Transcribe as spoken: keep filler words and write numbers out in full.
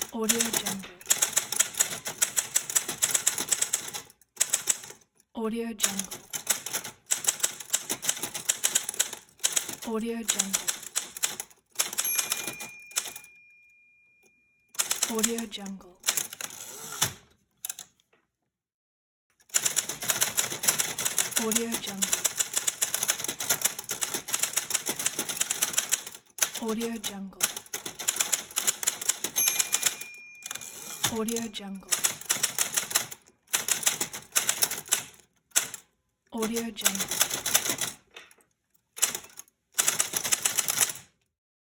Audio Jungle. Audio Jungle. Audio Jungle. Audio Jungle. Audio Jungle. Audio Jungle. Audio Jungle. Audio Jungle.